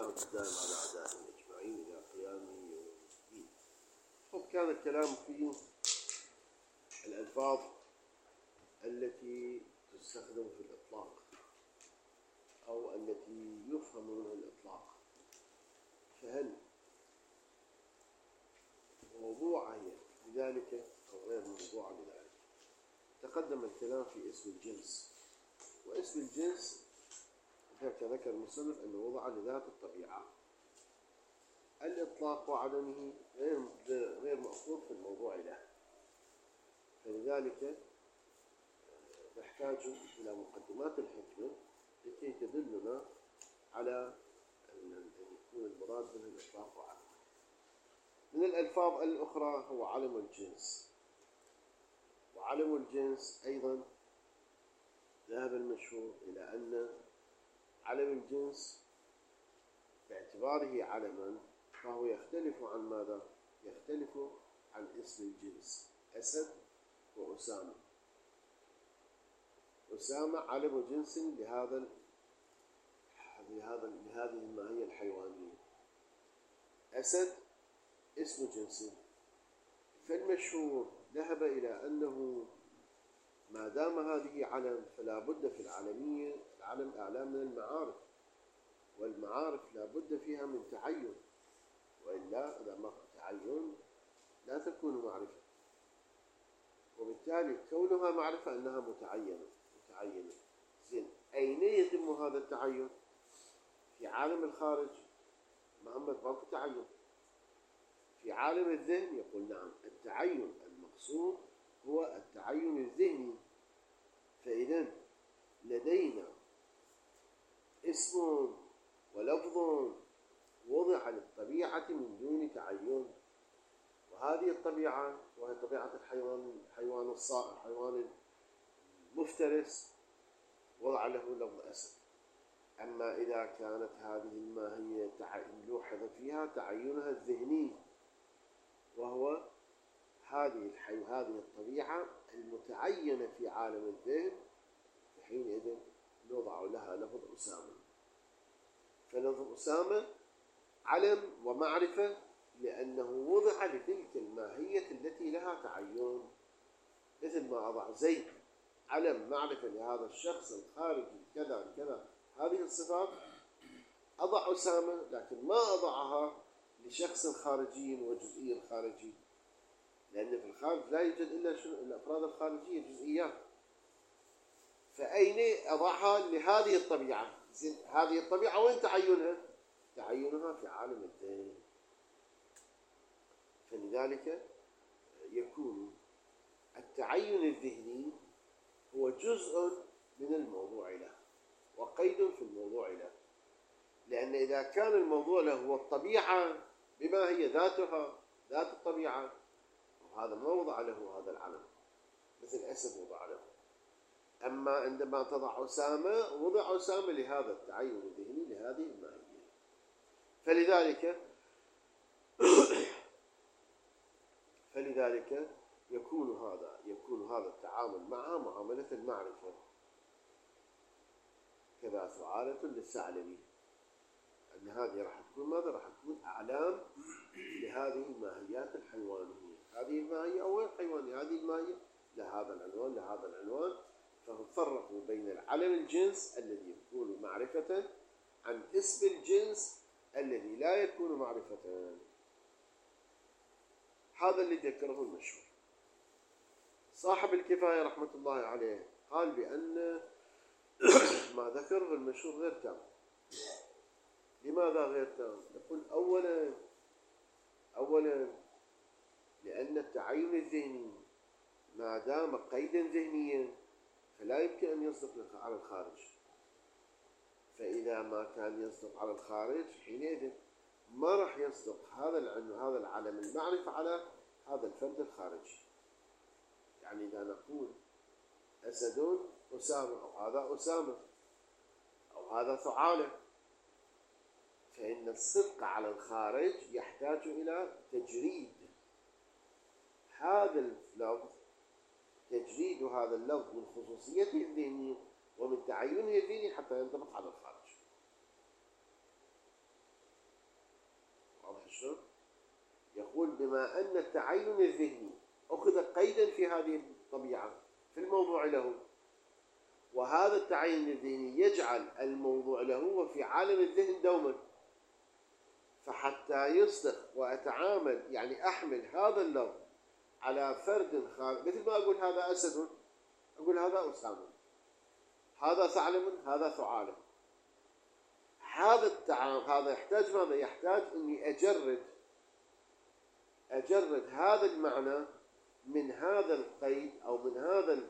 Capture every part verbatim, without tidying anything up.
والسلام الدائم على أعدائهم أجمعين إلى قيام يوم الدين. طب كان الكلام في الألفاظ التي تستخدم في الإطلاق أو التي يفهم منها الإطلاق، فهل موضوعة هي لذلك أو غير موضوعة لذلك؟ تقدم الكلام في اسم الجنس، واسم الجنس ذكر المصنف أنه وضع لذات الطبيعة، الإطلاق وعدمه غير غير مأخوذ في الموضوع له، فلذلك نحتاج إلى مقدمات الحكمة لكي تدلنا على أن يكون المراد منه الإطلاق وعدمه. من الألفاظ الأخرى هو علم الجنس، وعلم الجنس أيضا ذهب المشهور إلى أن علم الجنس باعتباره علما فهو يختلف عن ماذا؟ يختلف عن اسم الجنس. أسد وأسامة، أسامة علم جنس لهذا لهذا لهذه الماهية الحيوانية، أسد اسم جنس. فالمشهور ذهب إلى أنه ما دام هذه علم فلا بد في العالمية، العلم أعلام من المعارف، والمعارف لا بد فيها من تعين، وإلا إذا ما تعين لا تكون معرفة، وبالتالي كونها معرفة أنها متعينة متعينة زين. أين يتم هذا التعين؟ في عالم الخارج محمد ماكو تعين. في عالم الذهن يقول نعم، التعين المقصود هو التعين الذهني. فإذا لدينا اسم ولفظ وضع للطبيعة من دون تعين، وهذه الطبيعة وهي طبيعة الحيوان الحيوان الصائر الحيوان المفترس وضع له لفظ أسد. أما إذا كانت هذه الماهية لوحظ فيها تعينها الذهني، وهو هذه الحي هذه الطبيعة المتعينة في عالم الذهن، حينئذ نوضع لها لفظ أسامة. فلفظ أسامة علم ومعرفة لأنه وضع لتلك الماهية التي لها تعين، مثل ما أضع زيد علم معرفة لهذا الشخص الخارجي كذا كذا هذه الصفات، أضع أسامة لكن ما أضعها لشخص خارجي وجزئي خارجي، لأن في الخارج لا يوجد إلا الأفراد الخارجية جزئيات. فأين أضعها؟ لهذه الطبيعة. هذه الطبيعة وين تعينها؟ تعينها في عالم الذهن. فلذلك يكون التعين الذهني هو جزء من الموضوع له وقيد في الموضوع له، لأن إذا كان الموضوع له هو الطبيعة بما هي ذاتها ذات الطبيعة، وهذا ما وضع له هذا العلم، مثل أسد وضع له. أما عندما تضع أسامة وضع أسامة لهذا التعين الذهني لهذه الماهية. فلذلك فلذلك يكون هذا يكون هذا التعامل معها معاملة المعرفة. كذا سعالة للثعلبي، أن هذه راح تكون ماذا؟ راح تكون أعلام لهذه الماهيات الحيوانية، هذه الماهية أو الحيوانية، هذه الماهية لهذا العنوان لهذا العنوان. ففرقوا بين العلم الجنس الذي يكون معرفة عن اسم الجنس الذي لا يكون معرفة. هذا اللي ذكره المشهور. صاحب الكفاية رحمة الله عليه قال بأن ما ذكره المشهور غير تام. لماذا غير تام؟ يقول أولا أولا لأن التعين الذهني ما دام قيدا ذهنيا فلا يمكن أن يصدق على الخارج، فإذا ما كان يصدق على الخارج حينئذ ما راح يصدق هذا العلم هذا العلم المعرفة على هذا الفرد الخارجي. يعني إذا نقول أسد أسامة أو هذا أسامة أو هذا ثعالة، فإن الصدق على الخارج يحتاج إلى تجريد هذا اللفظ تجريد هذا اللفظ من خصوصيته الذهنية ومن تعينه الذهني حتى ينطبق على الخارج. بما أن التعين الذهني أخذ قيدا في هذه الطبيعة في الموضوع له، وهذا التعين الذهني يجعل الموضوع له وفي عالم الذهن دوما، فحتى يصدق وأتعامل يعني أحمل هذا اللفظ على فرد خارج، مثل ما أقول هذا أسد أقول هذا أسامة، هذا ثعلب هذا ثعالب. هذا التعامل هذا يحتاج ماذا؟ يحتاج إني أجرد أجرد هذا المعنى من هذا القيد أو من هذا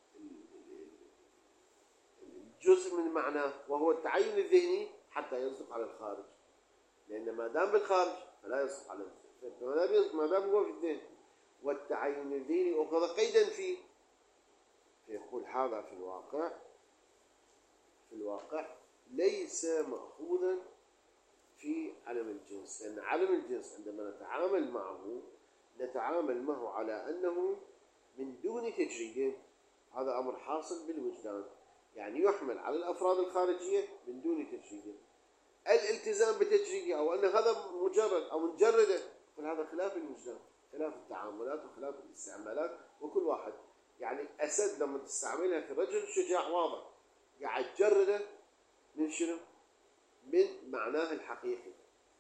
الجزء من معناه وهو التعين الذهني حتى يصدق على الخارج، لأن ما دام بالخارج فلا يصدق على الذهن، ما دام هو في الذهن والتعين الذهني أخذ قيدا فيه، فيقول هذا في الواقع في الواقع ليس مأخوذا في علم الجنس، لأن علم الجنس عندما نتعامل معه نتعامل معه على أنه من دون تجريد، هذا أمر حاصل بالوجدان، يعني يحمل على الأفراد الخارجية من دون تجريد. الالتزام بتجريده أو أن هذا مجرد أو مجرده، هذا خلاف الوجدان، خلاف التعاملات وخلاف الاستعمالات، وكل واحد يعني أسد لما تستعملها في رجل شجاع واضح قاعد يعني تجرده من شنو؟ من معناه الحقيقي.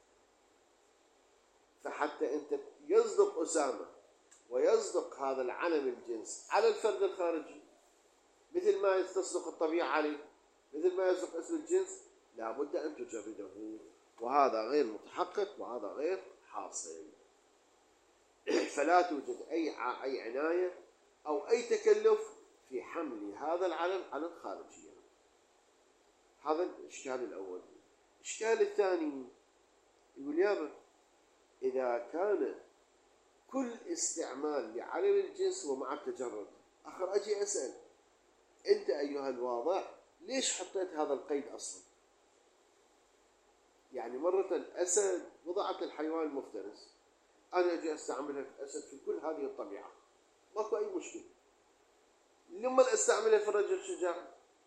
فحتى أنت يصدق أسامة ويصدق هذا العلم الجنس على الفرد الخارجي مثل ما تصدق الطبيعة عليه، مثل ما يصدق اسم الجنس، لابد أن تجرده، وهذا غير متحقق وهذا غير حاصل. فلا توجد أي أي عناية أو أي تكلف في حمل هذا العلم على الخارجية. هذا الإشكال الأول. الإشكال الثاني يقول يابا إذا كان كل استعمال لعلم الجنس ومع التجرد، آخر أجي أسأل أنت أيها الواضع ليش حطيت هذا القيد أصلا؟ يعني مرة الأسد وضعت الحيوان المفترس، أنا أجي أستعملها في الأسد في كل هذه الطبيعة ماكو أي مشكلة. لما أستعملها في الرجل الشجاع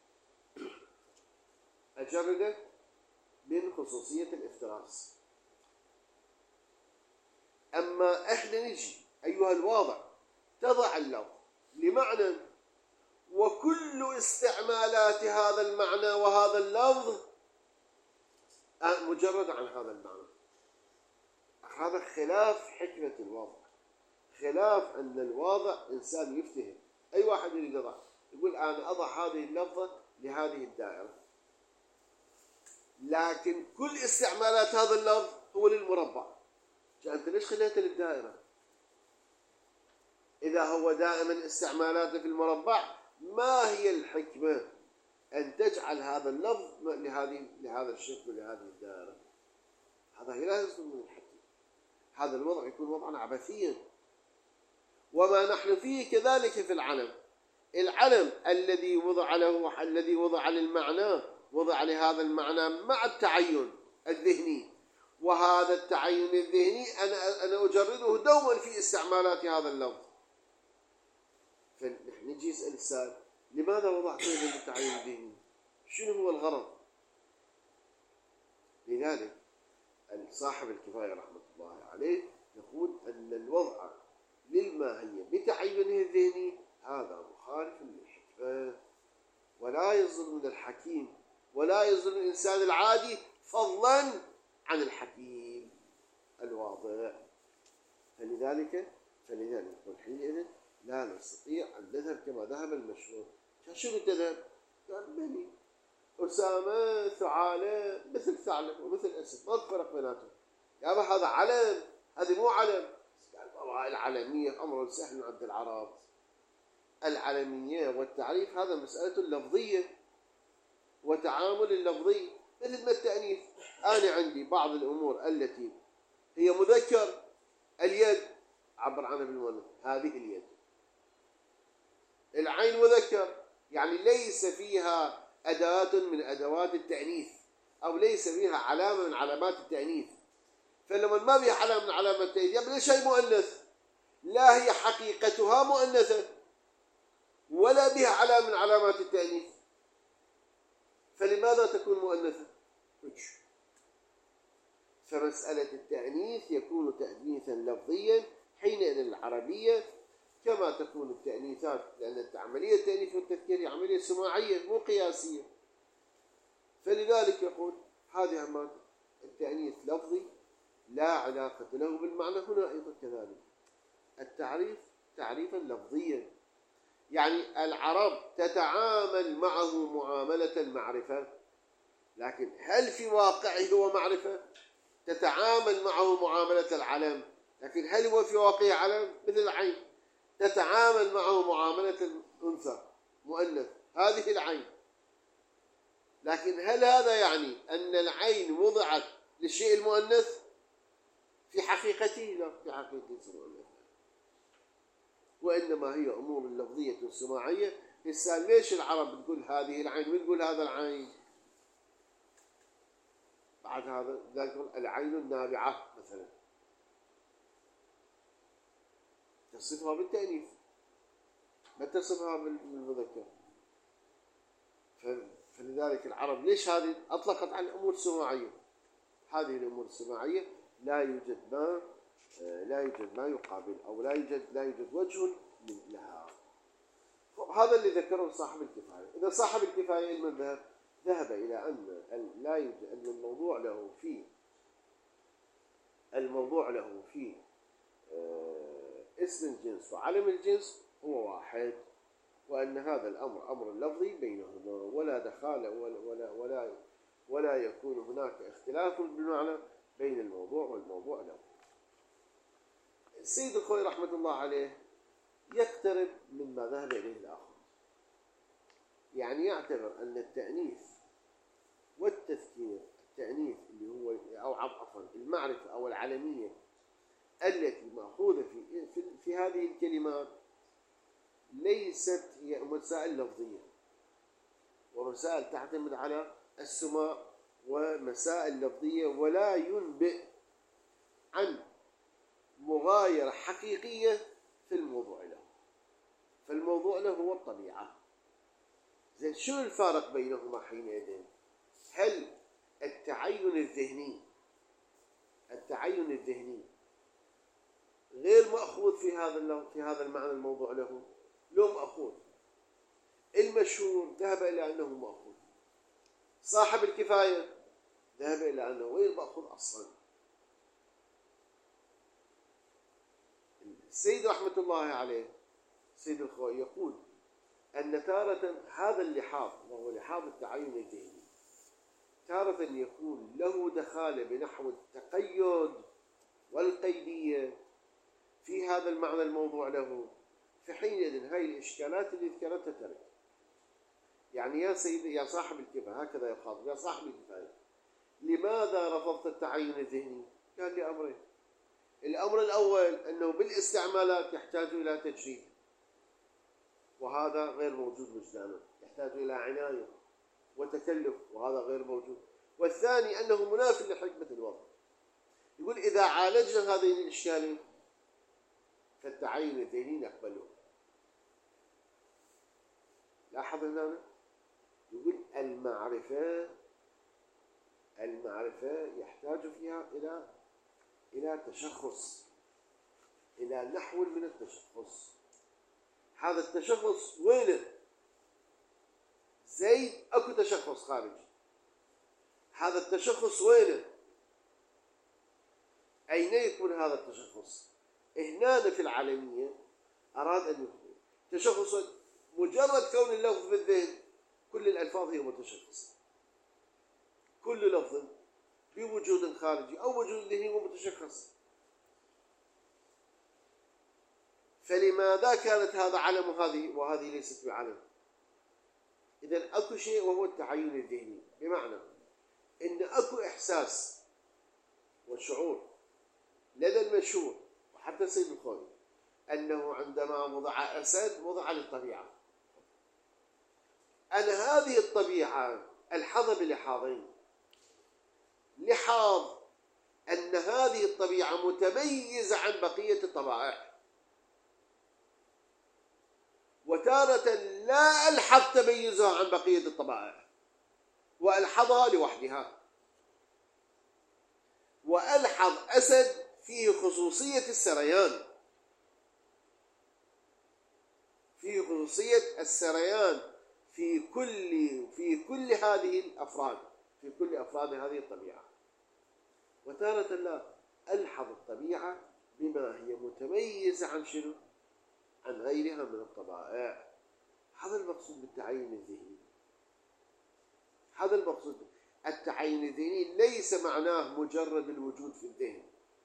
أجرده من خصوصية الافتراس. أما إحنا نجي أيها الواضع تضع اللفظ لمعنى وكل استعمالات هذا المعنى وهذا اللفظ مجرد عن هذا المعنى، هذا خلاف حكمة الواضع، خلاف أن الواضع إنسان يفتهم. أي واحد يريد يضع يقول أنا أضع هذه اللفظة لهذه الدائرة، لكن كل استعمالات هذا اللفظ هو للمربع، أنت ليش خليته للدائرة؟ إذا هو دائما استعمالاته في المربع، ما هي الحكمة أن تجعل هذا اللفظ لهذه لهذا الشكل ولهذه الدائرة؟ هذا لا يصدر من الحكمة، هذا الوضع يكون وضعا عبثيا. وما نحن فيه كذلك في العلم، العلم الذي وضع له الذي وضع للمعنى وضع لهذا المعنى مع التعين الذهني، وهذا التعين الذهني أنا أنا أجرده دوما في استعمالات هذا اللفظ. فنحن نجي نسأل السائل لماذا وضعت هذا التعين الذهني؟ شنو هو الغرض؟ لذلك صاحب الكفاية رحمة الله عليه يقول أن الوضع للماهية بتعينه الذهني هذا مخالف للحكمة، ولا يصدر من الحكيم ولا يصدر من الإنسان العادي فضلا عن الحكيم الواضع. فلذلك فلذلك حينئذ لا نستطيع أن نذهب كما ذهب المشهور. شنو تذهب؟ قال بني أسامة ثعالة مثل ثعلب ومثل أسد، ما الفرق بيناتهم؟ يابا هذا علم هذه مو علم. قال والله العلمية أمر سهل عند العرب، العلمية والتعريف هذا مسألة لفظية وتعامل اللفظي مثل ما التأنيث. أنا عندي بعض الأمور التي هي مذكر، اليد عبر عنها بالمؤنث هذه اليد، العين مذكر يعني ليس فيها أداة من أدوات التأنيث أو ليس فيها علامة من علامات التأنيث. فلما ما فيها علامة من علامات التأنيث يبقى شيء مؤنث، لا هي حقيقتها مؤنثة ولا بها علامة من علامات التأنيث، فلماذا تكون مؤنثة؟ فمسألة التأنيث يكون تأنيثا لفظيا حينئذ العربية كما تكون التأنيثات، لأن عملية التأنيث والتذكير هي عملية سماعية مو قياسية. فلذلك يقول هذه أمانة التأنيث لفظي لا علاقة له بالمعنى. هنا أيضا كذلك التعريف تعريفا لفظيا، يعني العرب تتعامل معه معاملة المعرفة، لكن هل في واقعه هو معرفة؟ تتعامل معه معاملة العلم، لكن هل هو في واقعه علم؟ مثل العين تتعامل معه معاملة الأنثى مؤنث، هذه العين، لكن هل هذا يعني أن العين وضعت للشيء المؤنث؟ في حقيقته لا، في حقيقته المؤنث، وإنما هي أمور لفظية سماعية. هسه ليش العرب تقول هذه العين وتقول هذا العين؟ بعد هذا ذكر العين النابعة مثلا تصفها بالتأنيث ما تصفها بالمذكر. فلذلك العرب ليش هذه أطلقت على الأمور السماعية؟ هذه الأمور السماعية لا يوجد ما لا يوجد ما يقابل، أو لا يوجد لا يوجد وجه لها. هذا اللي ذكره صاحب الكفاية. إذا صاحب الكفاية المذهب ذهب إلى أن لا يوجد، أن الموضوع له في الموضوع له في اسم الجنس وعلم الجنس هو واحد، وأن هذا الأمر أمر لفظي بينهما ولا دخال ولا ولا ولا, ولا يكون هناك اختلاف بالمعنى بين الموضوع والموضوع له. السيد الخوئي رحمة الله عليه يقترب مما ذهب إليه الآخر، يعني يعتبر أن التأنيث والتذكير، التأنيث اللي هو أو عفوا المعرفة أو العلمية التي مأخوذة في, في في هذه الكلمات ليست هي مسائل لفظية ومسائل تعتمد على السماع ومسائل لفظية، ولا ينبئ عن مغايرة حقيقية في الموضوع له. فالموضوع له هو الطبيعة. زين شو الفارق بينهما حينئذ؟ هل التعين الذهني التعين الذهني غير مأخوذ في هذا في هذا المعنى الموضوع له؟ لو مأخوذ. المشهور ذهب إلى أنه مأخوذ. صاحب الكفاية ذهب إلى أنه غير مأخوذ أصلا. السيد رحمة الله عليه سيد الخوئي يقول أن تارة هذا اللحاظ وهو لحاظ التعين الذهني تارة يكون له دخالة بنحو التقيد والقيدية في هذا المعنى الموضوع له، في حينئذ هاي الإشكالات اللي ذكرتها ترك. يعني يا سيدي يا صاحب الكفاية، هكذا يخاطب، يا صاحب الكفاية لماذا رفضت التعين الذهني؟ قال لي أمرين. الأمر الأول أنه بالاستعمالات يحتاج إلى تجريد، وهذا غير موجود وجدانه، يحتاج إلى عناية وتكلف، وهذا غير موجود. والثاني أنه مناف لحكمة الوضع. يقول إذا عالجنا هذه الإشكالين فالتعين الذهني نقبله. لاحظ هنا يقول المعرفة المعرفة يحتاج فيها إلى إلى تشخص، إلى نحو من التشخص. هذا التشخص وينه؟ زيد أكو تشخص خارجي. هذا التشخص وينه؟ أين يكون هذا التشخص؟ هنا في العالمية أراد أن يكون تشخص مجرد كون اللفظ في الذهن، كل الألفاظ هي متشخصة. كل لفظ بوجود خارجي أو وجود ذهني هو متشخص. فلماذا كانت هذا علم وهذه وهذه ليست بعلم؟ إذن أكو شيء وهو التعين الذهني، بمعنى إن أكو إحساس وشعور لدى المشهور وحتى سيد الخوئي أنه عندما وضع أسد وضع للطبيعة، أن هذه الطبيعة الحظ بلحاظين: لحاظ أن هذه الطبيعة متميزة عن بقية الطبائع، وتارة لا ألحظ تميزها عن بقية الطبائع وألحظها لوحدها. وألحظ أسد فيه خصوصية السريان، فيه خصوصية السريان في كل في كل هذه الأفراد، في كل أفراد هذه الطبيعة. وتارة لا ألحظ الطبيعة بما هي متميزة عن شنو؟ عن غيرها من الطبائع. هذا المقصود بالتعين الذهني. هذا المقصود. التعين الذهني ليس معناه مجرد الوجود في الذهن،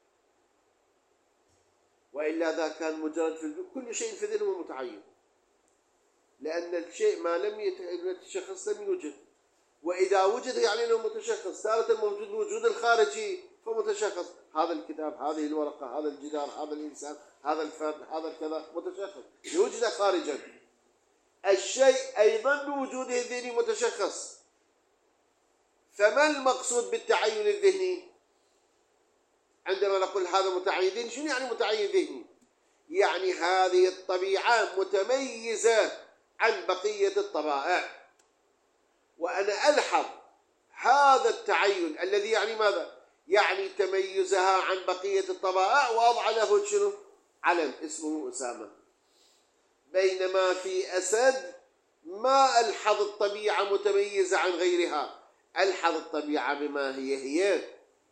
وإلا إذا كان مجرد في الذهن كل شيء في الذهن هو متعين، لأن الشيء ما لم يتشخص لم يوجد، وإذا وجد يعني أنه متشخص. تارة موجود الوجود الخارجي فمتشخص، هذا الكتاب، هذه الورقة، هذا الجدار، هذا الإنسان، هذا الفرد، هذا الكذا، متشخص يوجد خارجا. الشيء أيضا بوجوده الذهني متشخص. فما المقصود بالتعين الذهني؟ عندما نقول هذا متعين ذهني، شنو يعني متعين ذهني؟ يعني هذه الطبيعة متميزة عن بقية الطبائع، وأنا ألحظ هذا التعين الذي يعني ماذا؟ يعني تميزها عن بقية الطبائع، وأضع له شنو؟ علم اسمه أسامة. بينما في أسد ما ألحظ الطبيعة متميزة عن غيرها، ألحظ الطبيعة بما هي هي.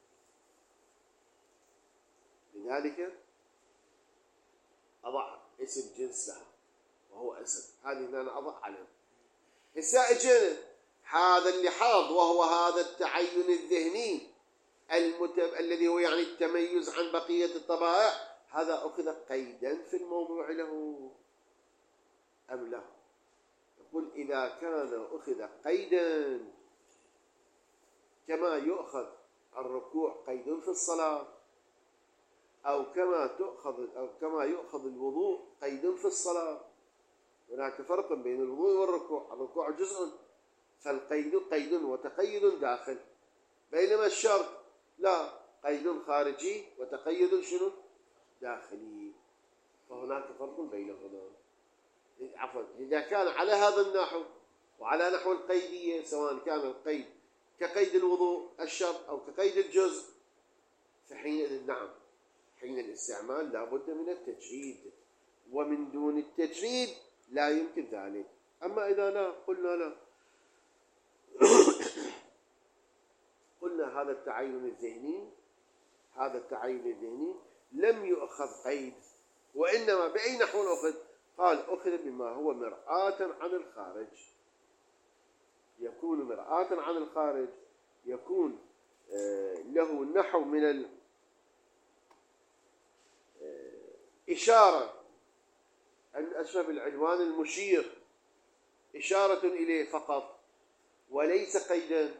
لذلك أضع اسم جنس لها وهو أسد، هذه أنا أضع علم. هسه اجينا هذا اللحاظ وهو هذا التعين الذهني المت... الذي هو يعني التميز عن بقية الطبائع، هذا أخذ قيدا في الموضوع له أم لا؟ يقول إذا كان أخذ قيدا كما يؤخذ الركوع قيد في الصلاة، أو كما تؤخذ أو كما يؤخذ الوضوء قيد في الصلاة. هناك فرق بين الوضوء والركوع. الركوع جزء، فالقيد قيد وتقيد داخل، بينما الشرط لا، قيد خارجي وتقيد شنو؟ داخلي. فهناك فرق بينهما. عفوا، إذا كان على هذا النحو وعلى نحو القيدية، سواء كان القيد كقيد الوضوء الشرط أو كقيد الجزء، فحين نعم حين الاستعمال لا بد من التجريد، ومن دون التجريد لا يمكن ذلك. أما إذا لا، قلنا لا قلنا هذا التعين الذهني هذا التعين الذهني لم يؤخذ قيد، وإنما بأي نحو أخذ؟ قال أخذ بما هو مرآة عن الخارج. يكون مرآة عن الخارج، يكون له نحو من الإشارة، الأشرف بالعنوان المشير، إشارة إليه فقط وليس قيدا.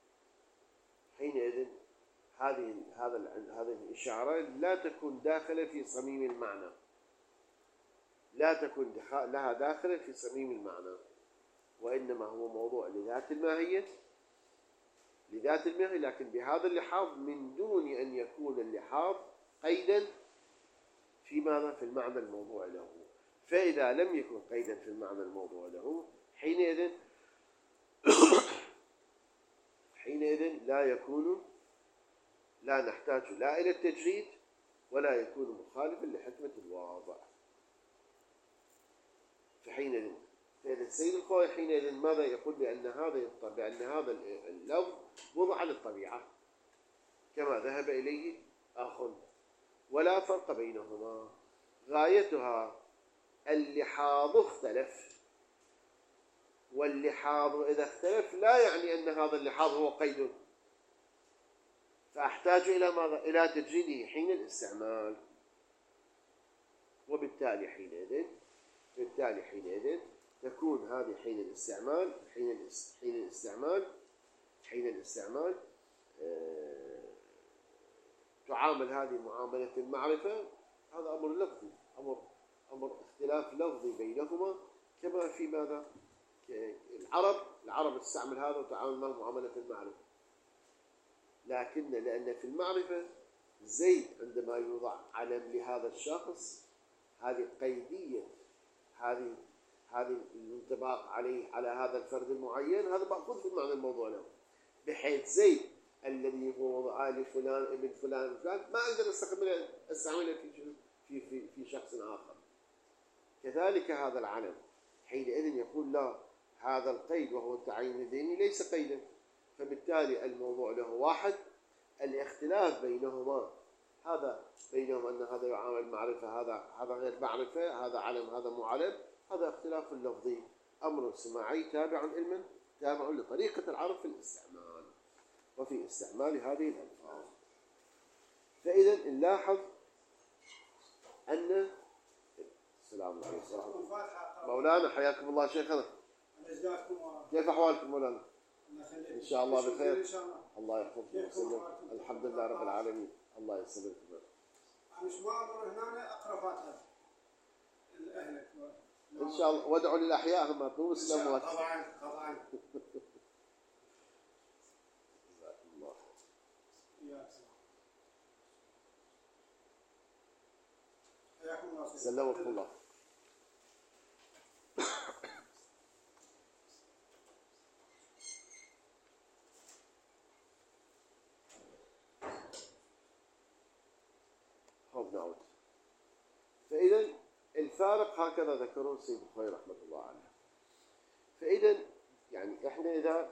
حينئذ هذه هذا هذه الإشارة لا تكون داخلة في صميم المعنى، لا تكون لها داخلة في صميم المعنى، وإنما هو موضوع لذات الماهية لذات الماهية لكن بهذا اللحاظ من دون أن يكون اللحاظ قيدا في ماذا؟ في المعنى الموضوع له. فإذا لم يكن قيدا في المعنى الموضوع له، حينئذ حينئذ لا يكون لا نحتاج لا إلى التجريد ولا يكون مخالفا لحكمة الواضع. فحينئذ فإذا السيد الخوي حينئذ ماذا يقول؟ بأن هذا بأن هذا اللفظ وضع للطبيعة كما ذهب إليه آخر، ولا فرق بينهما. غايتها اللحاظ اختلف، واللحاظ إذا اختلف لا يعني أن هذا اللحاظ هو قيد، فأحتاج إلى ماذا؟ إلى تجريده حين الاستعمال. وبالتالي حينئذ بالتالي حينئذ تكون هذه حين الاستعمال حين حين الاستعمال حين الاستعمال آه تعامل هذه معاملة المعرفة. هذا أمر لفظي، أمر أمر اختلاف لفظي بينهما، كما في ماذا؟ العرب العرب تستعمل هذا وتعامل معه معاملة المعرفة، لكن لأن في المعرفة زيد عندما يوضع علم لهذا الشخص، هذه قيدية، هذه هذه الانطباق عليه على هذا الفرد المعين، هذا مأخوذ في المعنى الموضوع له، بحيث زيد الذي هو وضع لفلان ابن فلان فلان ما أقدر أستعمله أستعمله في في في في شخص آخر. كذلك هذا العلم حينئذ يقول لا، هذا القيد وهو التعين الذهني ليس قيدا، فبالتالي الموضوع له واحد، الاختلاف بينهما هذا بينهم أن هذا يعامل معرفة هذا هذا غير معرفة، هذا علم هذا مو علم، هذا اختلاف لفظي، أمر سماعي تابع علما تابع لطريقة العرب في الاستعمال وفي استعمال هذه الألفاظ. فإذا نلاحظ أن السلام عليكم مولانا، حياكم الله شيخنا، كيف أحوالكم مولانا؟ إن شاء الله بخير، الله يحفظكم ويسلمكم، الحمد لله رب العالمين، الله يسلمكم. أنا شو ما أمر هنا أقرأ فاتحة لأهلك إن شاء الله، وادعوا للأحياء هم مو مسلمات. طبعا طبعا. جزاكم الله. حياكم الله. سلمكم الله. نعود. فإذا الفارق هكذا ذكره سيد الخوي رحمة الله عليه. فإذا يعني إحنا إذا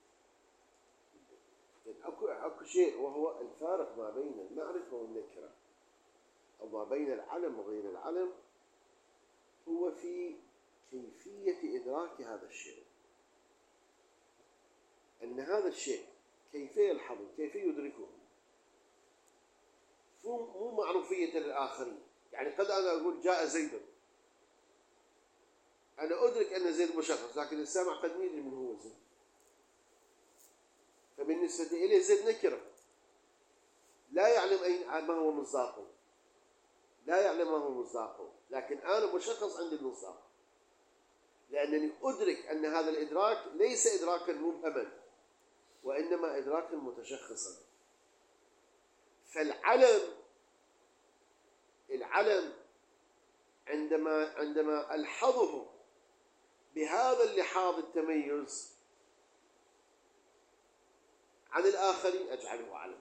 أكو أكو شيء وهو الفارق ما بين المعرفة والنكرة أو ما بين العلم وغير العلم، هو في كيفية إدراك هذا الشيء، أن هذا الشيء كيف يلحظه كيف يدركه، مو معروفية للآخرين. يعني قد أنا أقول جاء زيد، أنا أدرك أن زيد مشخص، لكن السامع قد يدري من هو زيد، فبالنسبة إليه زيد نكرة لا يعلم أين ما هو مصداقه، لا يعلم ما هو مصداقه، لكن أنا مشخص عند المصداق، لأنني أدرك أن هذا الإدراك ليس إدراكا مبهما وإنما إدراكا متشخصا. فالعلم العلم عندما عندما ألحظه بهذا اللحاظ التميز عن الآخرين أجعله علم.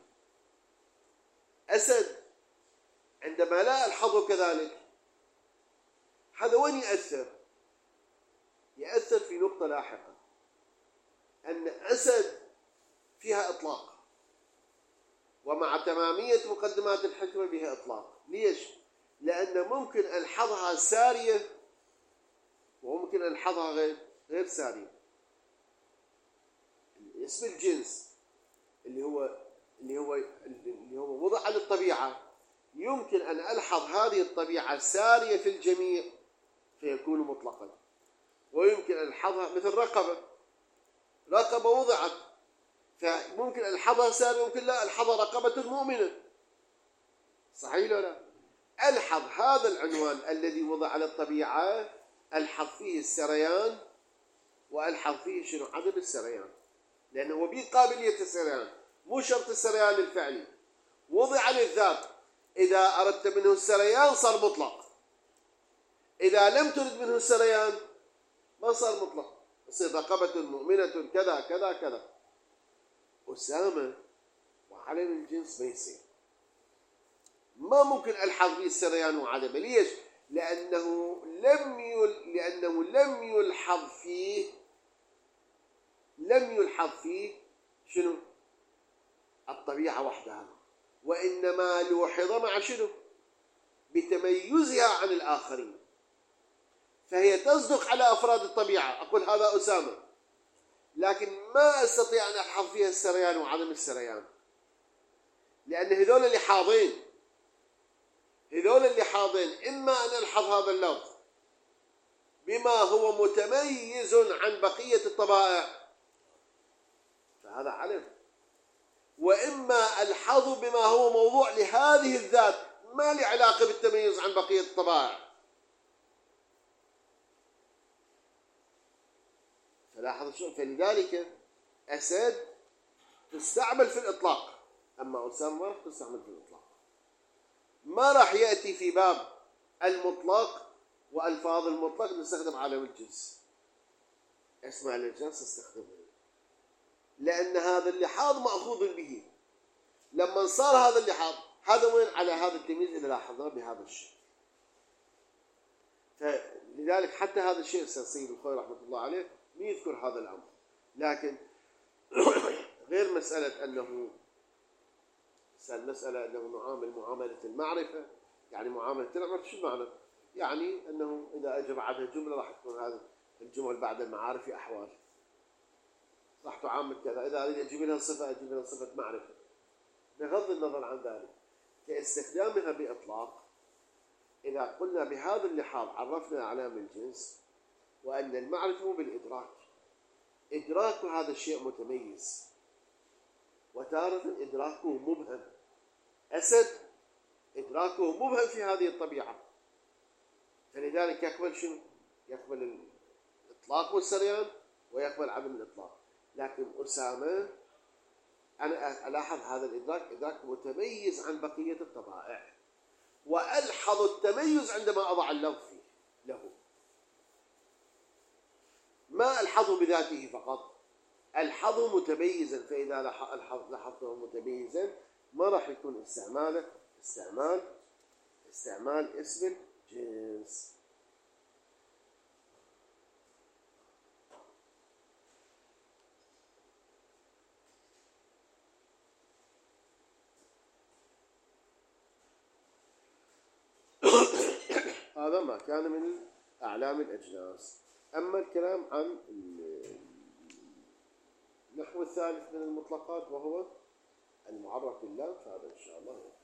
أسد عندما لا ألحظه كذلك، هذا وين يأثر؟ يأثر في نقطة لاحقة، أن أسد فيها إطلاق، ومع تمامية مقدمات الحكمة بها إطلاق. ليش؟ لأن ممكن ألحظها سارية وممكن ألحظها غير غير سارية. اسم الجنس اللي هو اللي هو اللي هو وضع للطبيعة، يمكن أن ألحظ هذه الطبيعة سارية في الجميع فيكون مطلقا، ويمكن أن ألحظها مثل رقبة رقبة وضعت، فممكن ألحظها سارية وممكن لا ألحظها رقبة مؤمنة. صحيح ولا لا؟ ألحظ هذا العنوان الذي وضع على الطبيعة، ألحظ فيه السريان وألحظ فيه شنو؟ عدم السريان، لأنه به قابلية السريان، مو شرط السريان الفعلي، وضع للذات. إذا أردت منه السريان صار مطلق، إذا لم ترد منه السريان ما صار مطلق، يصير رقبة مؤمنة كذا كذا كذا. أسامة وعلم الجنس ما يصير، ما ممكن ألحظ به السريان وعدمه. ليش؟ لأنه لم يل... لأنه لم يلحظ فيه لم يلحظ فيه شنو؟ الطبيعة وحدها، وإنما لوحظ مع شنو؟ بتميزها عن الآخرين. فهي تصدق على أفراد الطبيعة، أقول هذا أسامة، لكن ما أستطيع أن ألحظ فيها السريان وعدم السريان، لأن هذول اللي حاضين هذول اللي حاضين إما أن ألحظ هذا اللفظ بما هو متميز عن بقية الطبائع فهذا علم، وإما ألحظ بما هو موضوع لهذه الذات ما له علاقة بالتميز عن بقية الطبائع. فلاحظ شو، فلذلك أسد تستعمل في الإطلاق، أما أسامة ما راح تستعمل في الإطلاق، ما راح يأتي في باب المطلق وألفاظ المطلق نستخدم علم الجنس، اسمع للجنس استخدمه. لأن هذا اللحاظ مأخوذ به. لما صار هذا اللحاظ، هذا وين على هذا التمييز اللي لاحظناه بهذا الشيء. فلذلك حتى هذا الشيء السيد الخوي رحمة الله عليه ما يذكر هذا الأمر. لكن غير مسألة أنه مسألة أنه نعامل معاملة المعرفة، يعني معاملة المعرفة شو معنى؟ يعني أنه إذا أجى بعدها جملة راح تكون هذا الجمل بعد المعارف أحوال، راح تعامل كذا. إذا أريد أجيب لها صفة أجيب لها صفة معرفة، بغض النظر عن ذلك. كاستخدامها بإطلاق، إذا قلنا بهذا اللحاظ عرفنا علامة الجنس، وأن المعرفة بالإدراك، إدراك هذا الشيء متميز، وتارة إدراكه مبهم. أسد إدراكه مبهم في هذه الطبيعة، فلذلك يقبل شنو؟ يقبل الإطلاق والسريان، ويقبل عدم الإطلاق. لكن أسامة أنا ألاحظ هذا الإدراك إدراك متميز عن بقية الطبائع، وألحظ التميز عندما أضع اللفظ فيه له، ما ألحظه بذاته فقط، ألحظه متميزا. فإذا لاحظته متميزا ما راح يكون استعماله استعمال استعمال اسم الجنس. هذا ما كان من أعلام الأجناس. أما الكلام عن النحو الثالث من المطلقات وهو المعرف بالله، فهذا إن شاء الله